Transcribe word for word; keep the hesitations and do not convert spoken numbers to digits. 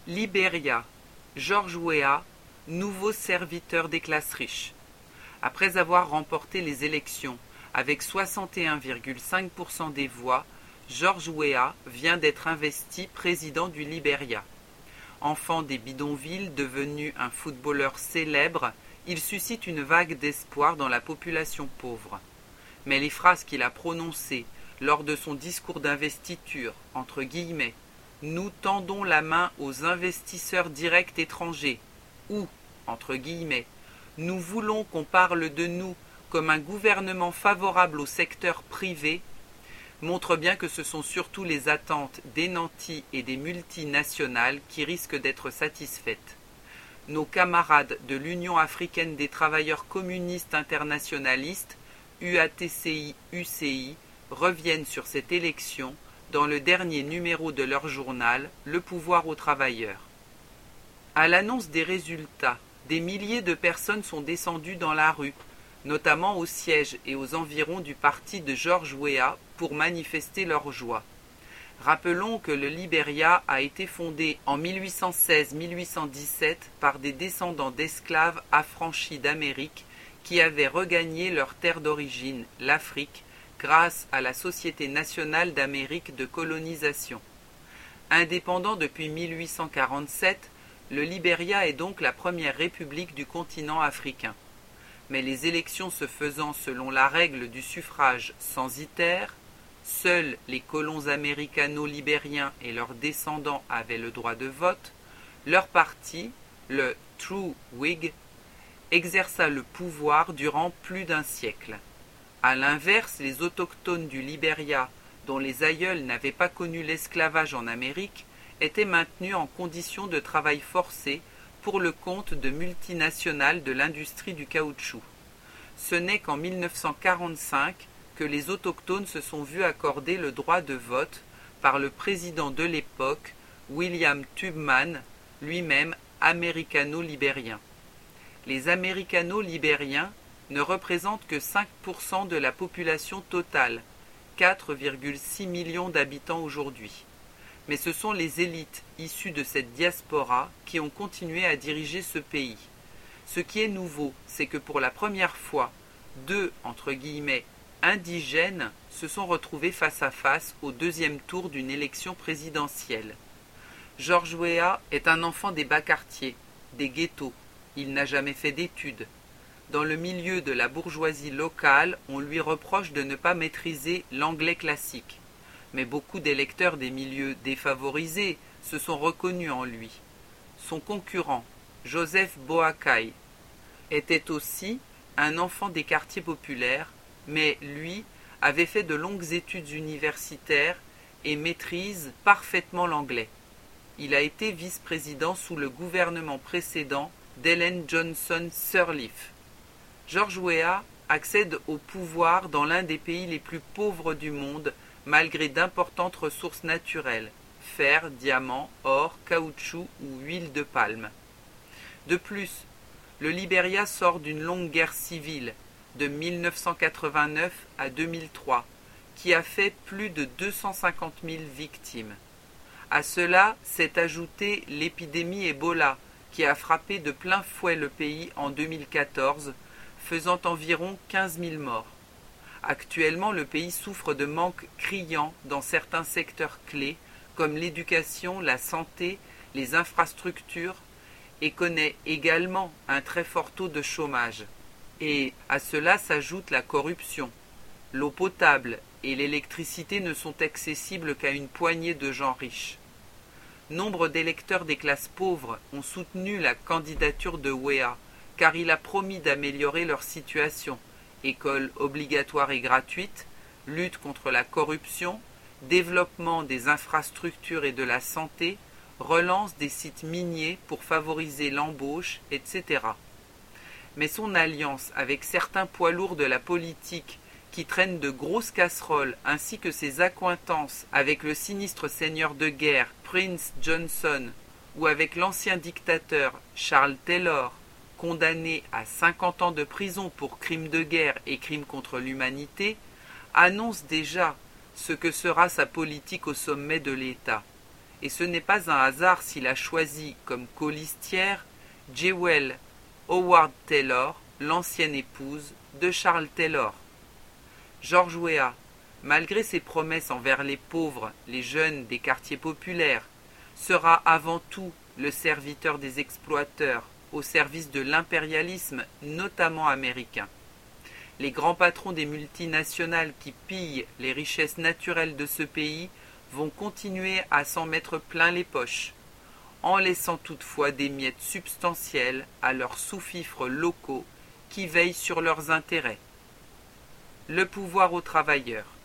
Libéria, George Weah, nouveau serviteur des classes riches. Après avoir remporté les élections avec soixante et un virgule cinq pour cent des voix, George Weah vient d'être investi président du Libéria. Enfant des bidonvilles, devenu un footballeur célèbre, il suscite une vague d'espoir dans la population pauvre. Mais les phrases qu'il a prononcées lors de son discours d'investiture, entre guillemets, « Nous tendons la main aux investisseurs directs étrangers » ou, entre guillemets, « Nous voulons qu'on parle de nous comme un gouvernement favorable au secteur privé » montrent bien que ce sont surtout les attentes des nantis et des multinationales qui risquent d'être satisfaites. Nos camarades de l'Union africaine des travailleurs communistes internationalistes, U A T C I U C I, reviennent sur cette élection dans le dernier numéro de leur journal, Le pouvoir aux travailleurs. À l'annonce des résultats, des milliers de personnes sont descendues dans la rue, notamment au siège et aux environs du parti de George Weah, pour manifester leur joie. Rappelons que le Libéria a été fondé en mille huit cent seize à mille huit cent dix-sept par des descendants d'esclaves affranchis d'Amérique qui avaient regagné leur terre d'origine, l'Afrique, grâce à la Société nationale d'Amérique de colonisation. Indépendant depuis mille huit cent quarante-sept, le Libéria est donc la première république du continent africain. Mais les élections se faisant selon la règle du suffrage censitaire, seuls les colons américano-libériens et leurs descendants avaient le droit de vote, leur parti, le True Whig, exerça le pouvoir durant plus d'un siècle. A l'inverse, les autochtones du Libéria, dont les aïeuls n'avaient pas connu l'esclavage en Amérique, étaient maintenus en condition de travail forcé pour le compte de multinationales de l'industrie du caoutchouc. Ce n'est qu'en mille neuf cent quarante-cinq que les autochtones se sont vus accorder le droit de vote par le président de l'époque, William Tubman, lui-même américano-libérien. Les américano-libériens ne représentent que cinq pour cent de la population totale, quatre virgule six millions d'habitants aujourd'hui. Mais ce sont les élites issues de cette diaspora qui ont continué à diriger ce pays. Ce qui est nouveau, c'est que pour la première fois, deux, entre guillemets, indigènes se sont retrouvés face à face au deuxième tour d'une élection présidentielle. George Weah est un enfant des bas quartiers, des ghettos. Il n'a jamais fait d'études. Dans le milieu de la bourgeoisie locale, on lui reproche de ne pas maîtriser l'anglais classique. Mais beaucoup d'électeurs des milieux défavorisés se sont reconnus en lui. Son concurrent, Joseph Boakai, était aussi un enfant des quartiers populaires, mais lui avait fait de longues études universitaires et maîtrise parfaitement l'anglais. Il a été vice-président sous le gouvernement précédent d'Ellen Johnson Sirleaf. George Weah accède au pouvoir dans l'un des pays les plus pauvres du monde, malgré d'importantes ressources naturelles, fer, diamants, or, caoutchouc ou huile de palme. De plus, le Libéria sort d'une longue guerre civile, de mille neuf cent quatre-vingt-neuf à deux mille trois, qui a fait plus de deux cent cinquante mille victimes. À cela s'est ajoutée l'épidémie Ebola, qui a frappé de plein fouet le pays en deux mille quatorze, faisant environ quinze mille morts. Actuellement, le pays souffre de manques criants dans certains secteurs clés, comme l'éducation, la santé, les infrastructures, et connaît également un très fort taux de chômage. Et à cela s'ajoute la corruption. L'eau potable et l'électricité ne sont accessibles qu'à une poignée de gens riches. Nombre d'électeurs des classes pauvres ont soutenu la candidature de Weah, car il a promis d'améliorer leur situation, école obligatoire et gratuite, lutte contre la corruption, développement des infrastructures et de la santé, relance des sites miniers pour favoriser l'embauche, et cetera. Mais son alliance avec certains poids lourds de la politique qui traînent de grosses casseroles ainsi que ses accointances avec le sinistre seigneur de guerre Prince Johnson ou avec l'ancien dictateur Charles Taylor, condamné à cinquante ans de prison pour crimes de guerre et crimes contre l'humanité, annonce déjà ce que sera sa politique au sommet de l'État. et ce n'est pas un hasard s'il a choisi comme colistière Jewel Howard Taylor, l'ancienne épouse de Charles Taylor. George Weah, malgré ses promesses envers les pauvres, les jeunes des quartiers populaires, sera avant tout le serviteur des exploiteurs au service de l'impérialisme, notamment américain. Les grands patrons des multinationales qui pillent les richesses naturelles de ce pays vont continuer à s'en mettre plein les poches, en laissant toutefois des miettes substantielles à leurs sous-fifres locaux qui veillent sur leurs intérêts. Le pouvoir aux travailleurs.